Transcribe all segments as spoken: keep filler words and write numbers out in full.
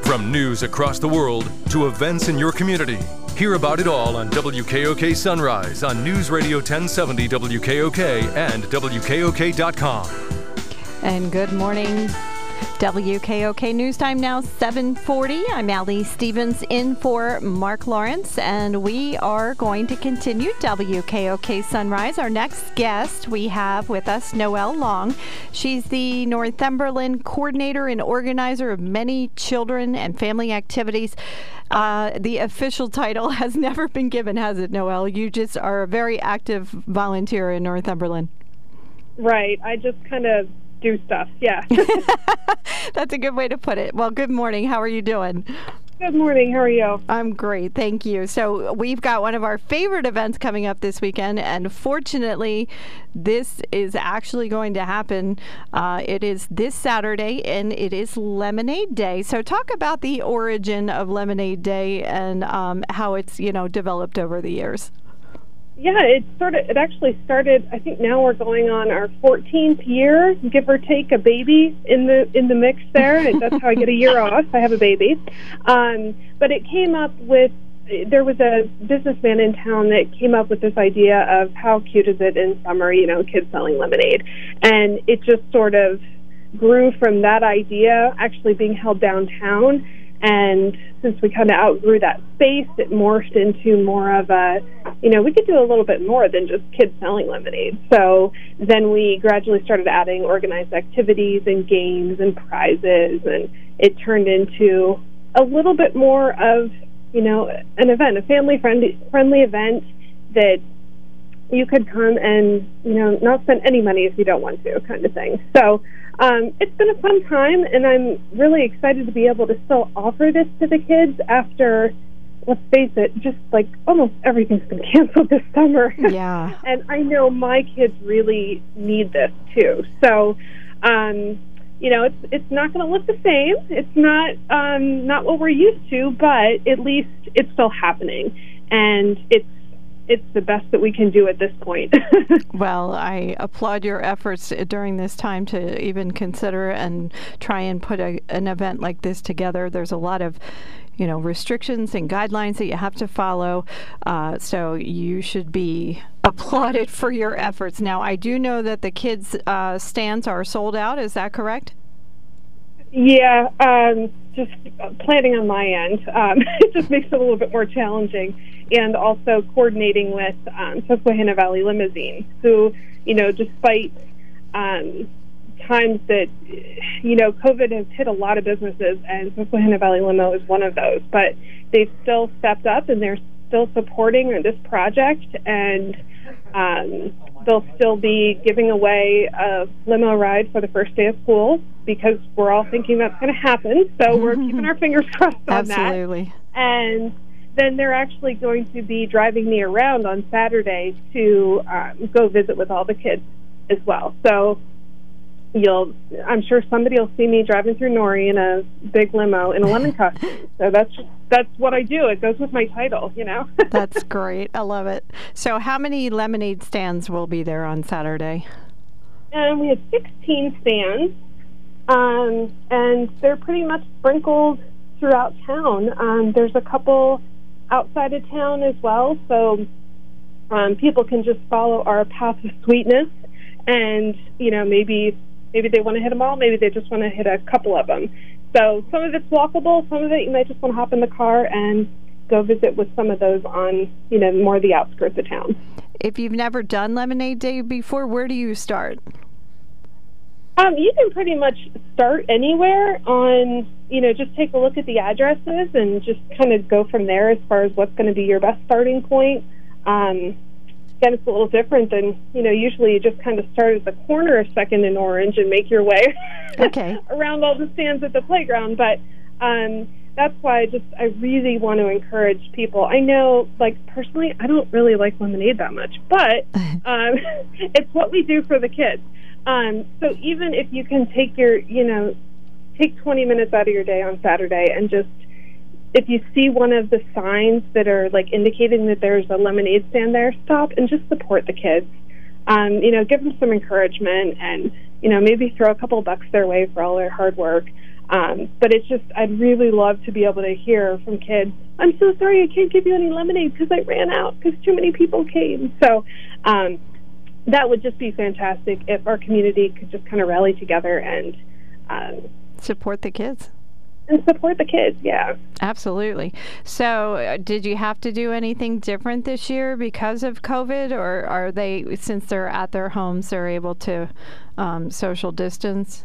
From news across the world to events in your community, hear about it all on W K O K Sunrise on News Radio ten seventy W K O K and W K O K dot com. And good morning. W K O K News Time now, seven forty. I'm Allie Stevens in for Mark Lawrence, and we are going to continue W K O K Sunrise. Our next guest we have with us, Noelle Long. She's the Northumberland coordinator and organizer of many children and family activities. Uh, the official title has never been given, has it, Noelle? You just are a very active volunteer in Northumberland. Right. I just kind of do stuff, yeah. That's a good way to put it. Well, good morning. How are you doing? Good morning. How are you? I'm great. Thank you. So we've got one of our favorite events coming up this weekend, and fortunately, this is actually going to happen. Uh, it is this Saturday, and it is Lemonade Day. So talk about the origin of Lemonade Day and um, how it's, you know, developed over the years. Yeah, it sort of. It actually started. I think now we're going on our fourteenth year, give or take a baby in the in the mix there. That's how I get a year off. I have a baby, um, but it came up with. There was a businessman in town that came up with this idea of how cute is it in summer, you know, kids selling lemonade, and it just sort of grew from that idea actually being held downtown. And since we kind of outgrew that space, it morphed into more of a, you know, we could do a little bit more than just kids selling lemonade. So then we gradually started adding organized activities and games and prizes, and it turned into a little bit more of, you know, an event, a family-friendly friendly event that you could come and, you know, not spend any money if you don't want to, kind of thing. So Um, it's been a fun time, and I'm really excited to be able to still offer this to the kids after, let's face it, just like almost everything's been canceled this summer. Yeah. And I know my kids really need this too. So, um, you know, it's it's not going to look the same. It's not um, not what we're used to, but at least it's still happening, and it's it's the best that we can do at this point. Well, I applaud your efforts during this time to even consider and try and put a, an event like this together. There's a lot of, you know, restrictions and guidelines that you have to follow. Uh, so you should be applauded for your efforts. Now, I do know that the kids' uh, stands are sold out. Is that correct? Yeah, um, just planning on my end. Um, it just makes it a little bit more challenging. And also coordinating with um, Susquehanna Valley Limousine, who, you know, despite um, times that, you know, COVID has hit a lot of businesses, and Susquehanna Valley Limo is one of those, but they've still stepped up, and they're still supporting this project, and um, they'll still be giving away a limo ride for the first day of school, because we're all thinking that's going to happen, so we're keeping our fingers crossed on Absolutely. that. Absolutely. And then they're actually going to be driving me around on Saturday to um, go visit with all the kids as well. So you'll, I'm sure somebody will see me driving through Nori in a big limo in a lemon costume. So that's that's what I do. It goes with my title, you know. That's great. I love it. So how many lemonade stands will be there on Saturday? And we have sixteen stands, um, and they're pretty much sprinkled throughout town. Um, there's a couple outside of town as well, so um, people can just follow our path of sweetness, and you know, maybe maybe they want to hit them all, maybe they just want to hit a couple of them. So some of it's walkable, some of it you might just want to hop in the car and go visit with some of those on, you know, more the outskirts of town. If you've never done Lemonade Day before, where do you start? Um, you can pretty much start anywhere on, you know, just take a look at the addresses and just kind of go from there as far as what's going to be your best starting point. Um, again, it's a little different than, you know, usually you just kind of start at the corner of Second and Orange and make your way okay. around all the stands at the playground. But um, that's why I just, I really want to encourage people. I know, like, personally, I don't really like lemonade that much, but um, it's what we do for the kids. Um, so even if you can take your, you know, take twenty minutes out of your day on Saturday and just, if you see one of the signs that are like indicating that there's a lemonade stand there, stop and just support the kids. Um, you know, give them some encouragement and, you know, maybe throw a couple bucks their way for all their hard work. Um, but it's just, I'd really love to be able to hear from kids, I'm so sorry, I can't give you any lemonade because I ran out because too many people came. So um, that would just be fantastic if our community could just kind of rally together and um, support the kids. And support the kids, yeah. Absolutely. So uh, did you have to do anything different this year because of COVID, or are they, since they're at their homes, they're able to um, social distance?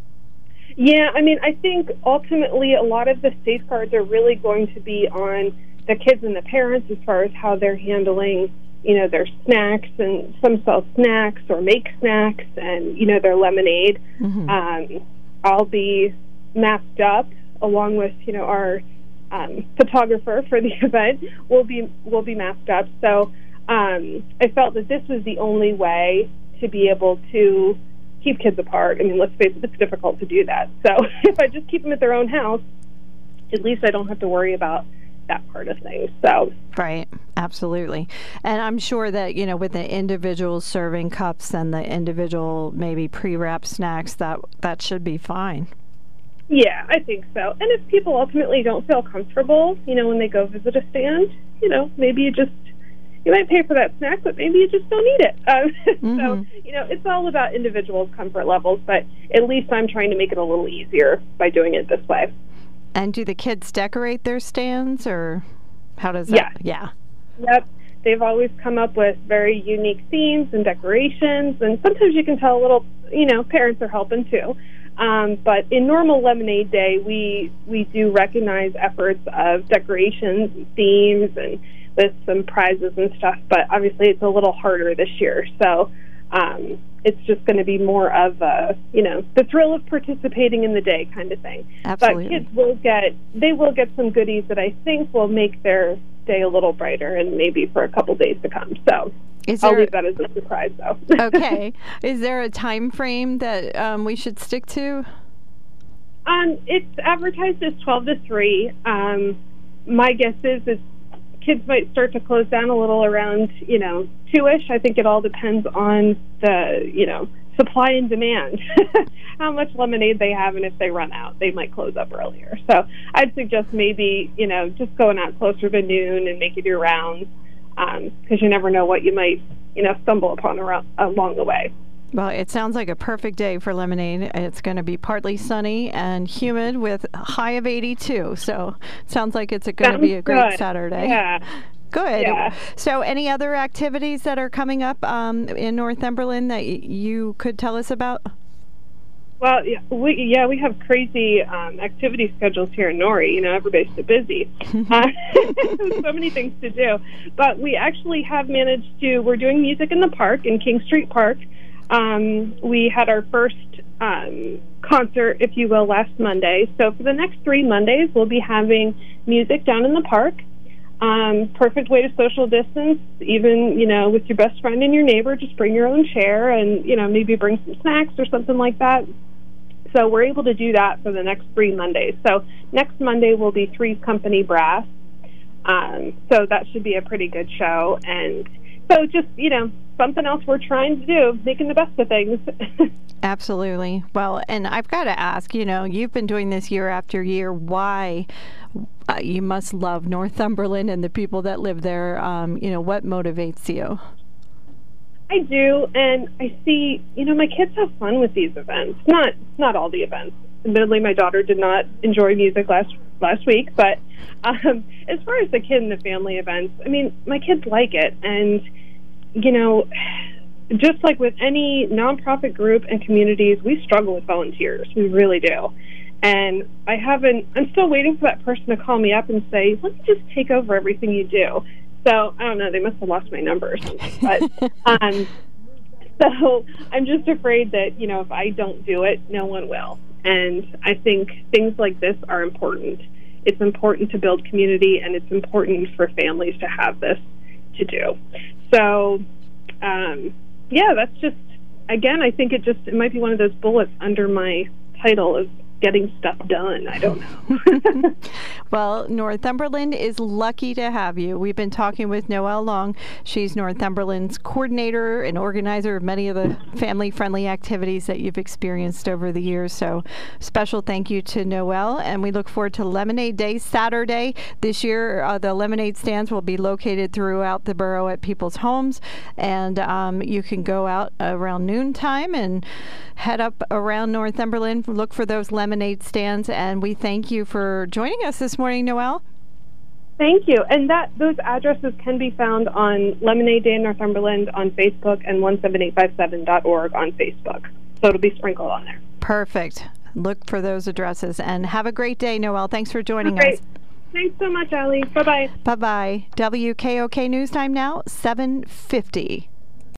Yeah, I mean, I think ultimately a lot of the safeguards are really going to be on the kids and the parents as far as how they're handling, you know, their snacks, and some sell snacks or make snacks and, you know, their lemonade. Mm-hmm. Um, I'll be masked up along with, you know, our um, photographer for the event. We'll be, we'll be masked up. So um, I felt that this was the only way to be able to keep kids apart. I mean, let's face it, it's difficult to do that. So if I just keep them at their own house, at least I don't have to worry about that part of things. So right, absolutely. And I'm sure that, you know, with the individual serving cups and the individual maybe pre-wrapped snacks, that that should be fine. Yeah, I think so. And if people ultimately don't feel comfortable, you know, when they go visit a stand, you know, maybe you just you might pay for that snack, but maybe you just don't need it. Um, mm-hmm. So, you know, it's all about individual comfort levels, but at least I'm trying to make it a little easier by doing it this way. And do the kids decorate their stands, or how does that? Yeah. Yeah. Yep. They've always come up with very unique themes and decorations, and sometimes you can tell a little, you know, parents are helping too. Um, but in normal Lemonade Day, we, we do recognize efforts of decorations and themes and with some prizes and stuff, but obviously it's a little harder this year. So um, it's just going to be more of a, you know, the thrill of participating in the day kind of thing. Absolutely. But kids will get, they will get some goodies that I think will make their day a little brighter, and maybe for a couple days to come. So Is there, I'll leave that as a surprise, though. Okay. Is there a time frame that um, we should stick to? Um, it's advertised as twelve to three. Um, my guess is it's kids might start to close down a little around, you know, two-ish. I think it all depends on the, you know, supply and demand, how much lemonade they have, and if they run out, they might close up earlier. So I'd suggest maybe, you know, just going out closer to noon and making your rounds, because um, you never know what you might, you know, stumble upon around, along the way. Well, it sounds like a perfect day for lemonade. It's going to be partly sunny and humid with a high of eighty-two. So it sounds like it's going to be a great good. Saturday. Yeah. Good. Yeah. So any other activities that are coming up um, in Northumberland that y- you could tell us about? Well, yeah, we, yeah, we have crazy um, activity schedules here in Norrie. You know, everybody's so busy. uh, so many things to do. But we actually have managed to, we're doing music in the park, in King Street Park. Um, we had our first um, concert, if you will, last Monday. So for the next three Mondays, we'll be having music down in the park. Um, perfect way to social distance, even, you know, with your best friend and your neighbor. Just bring your own chair and, you know, maybe bring some snacks or something like that. So we're able to do that for the next three Mondays. So next Monday will be Three's Company Brass. Um, so that should be a pretty good show. And so just, you know, something else we're trying to do, making the best of things. Absolutely. Well, and I've got to ask, you know, you've been doing this year after year. Why? Uh, you must love Northumberland and the people that live there. Um, you know, what motivates you? I do, and I see, you know, my kids have fun with these events. Not not all the events. Admittedly, my daughter did not enjoy music last last week, but um, as far as the kid and the family events, I mean, my kids like it, and, you know, just like with any nonprofit group and communities, we struggle with volunteers. We really do. And I haven't, I'm still waiting for that person to call me up and say, let me just take over everything you do. So, I don't know, they must have lost my number or something. But, um, so I'm just afraid that, you know, if I don't do it, no one will. And I think things like this are important. It's important to build community, and it's important for families to have this to do. So, um, yeah, that's just, again, I think it just, it might be one of those bullets under my title of getting stuff done. I don't know. Well, Northumberland is lucky to have you. We've been talking with Noelle Long. She's Northumberland's coordinator and organizer of many of the family-friendly activities that you've experienced over the years. So special thank you to Noelle, and we look forward to Lemonade Day Saturday. This year, uh, the lemonade stands will be located throughout the borough at people's homes, and um, you can go out around noontime and head up around Northumberland, look for those lemonade stands, and we thank you for joining us this morning, Noelle. Thank you. And that those addresses can be found on Lemonade Day in Northumberland on Facebook and one seven eight five seven dot org on Facebook. So it'll be sprinkled on there. Perfect. Look for those addresses, and have a great day, Noelle. Thanks for joining Great. us. Thanks so much, Allie. Bye-bye. Bye-bye. W K O K News Time now, seven fifty.